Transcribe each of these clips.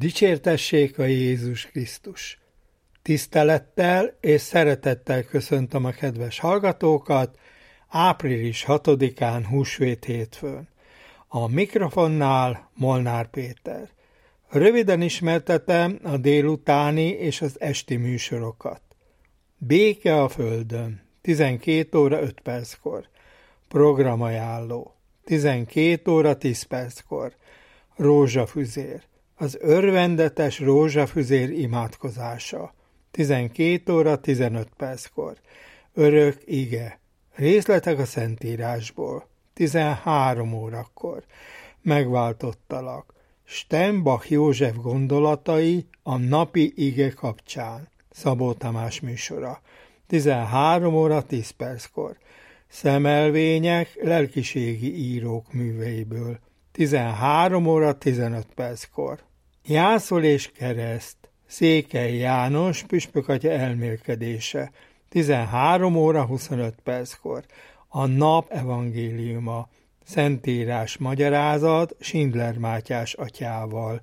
Dicsértessék a Jézus Krisztus! Tisztelettel és szeretettel köszöntöm a kedves hallgatókat április 6-án húsvét hétfőn. A mikrofonnál Molnár Péter. Röviden ismertetem a délutáni és az esti műsorokat. Béke a földön, 12 óra 5 perckor. Programajánló, 12 óra 10 perckor. Rózsafüzér, az örvendetes rózsafüzér imádkozása, 12 óra 15 perckor. Örök ige, részletek a Szentírásból, 13 órakor. Megváltottalak, Steinbach József gondolatai a napi ige kapcsán, Szabó Tamás műsora, 13 óra 10 perckor. Szemelvények lelkiségi írók műveiből, 13 óra 15 perckor. Jászol és kereszt, Székely János püspökatya elmélkedése, 13 óra 25 perckor. A nap evangéliuma, Szentírás magyarázat Schindler Mátyás atyával,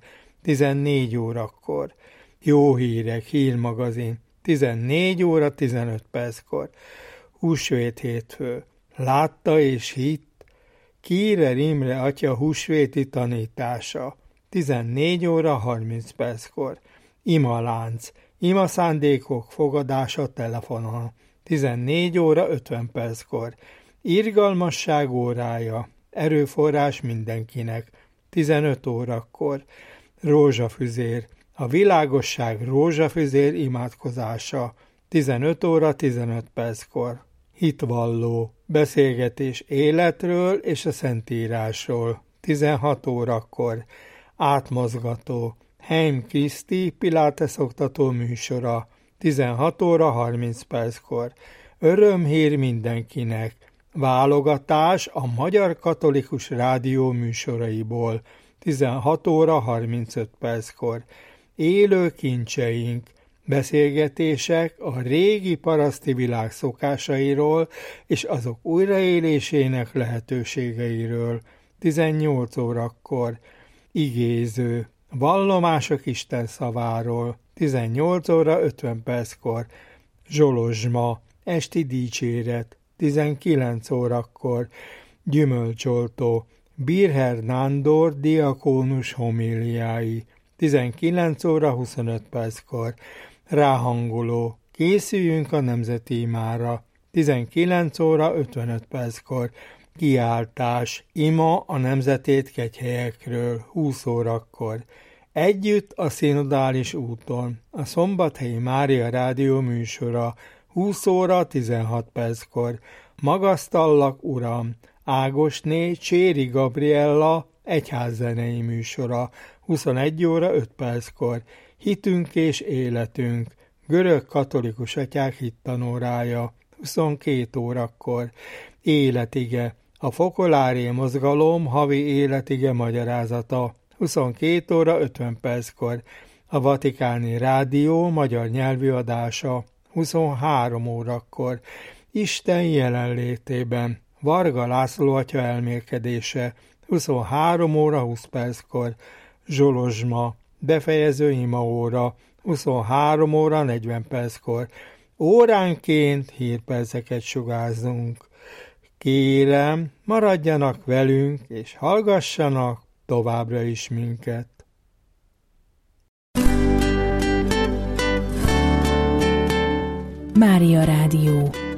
14 órakor. Jó hírek, hírmagazin, 14 óra 15 perckor. Húsvét hétfő, látta és hitt, Kírer Imre atya húsvéti tanítása, 14 óra 30 perckor. Imalánc, imaszándékok fogadása telefonon, 14 óra 50 perckor. Irgalmasság órája, erőforrás mindenkinek, 15 órakor. Rózsafüzér, a világosság rózsafüzér imádkozása, 15 óra 15 perckor. Hitvalló, beszélgetés életről és a Szentírásról, 16 órakor. Átmozgató, Heim Kriszti Pilates oktató műsora, 16 óra 30 perckor. Örömhír mindenkinek, válogatás a Magyar Katolikus Rádió műsoraiból, 16 óra 35 perckor. Élő kincseink, beszélgetések a régi paraszti világ szokásairól és azok újraélésének lehetőségeiről, 18 órakor. Igéző, vallomások Isten szaváról, 18 óra 50 perckor. Zsolozsma, esti dicséret, 19 órakor. Gyümölcsoltó, Birher Nándor diakónus homíliái, 19 óra 25 perckor. Ráhangoló, készüljünk a nemzeti imára, 19 óra 55 perckor. Kiáltás, ima a nemzetét kegyhelyekről, 20 órakor. Együtt a szinodális úton, a Szombathelyi Mária Rádió műsora, 20 óra 16 perckor. Magasztallak, Uram, Ágosné Cséri Gabriella egyházzenei műsora, 21 óra 5 perckor. Hitünk és életünk, görög katolikus atyák hittanórája, 22 órakor. Életige, a Fokoláré mozgalom havi életige magyarázata, 22 óra 50 perckor. A Vatikáni Rádió magyar nyelvű adása, 23 órakor. Isten jelenlétében, Varga László atya elmélkedése, 23 óra 20 perckor. Zsolozsma, befejező imaóra, 23 óra 40 perckor. Óránként hírperceket sugárzunk. Kérem, maradjanak velünk, és hallgassanak továbbra is minket. Mária Rádió.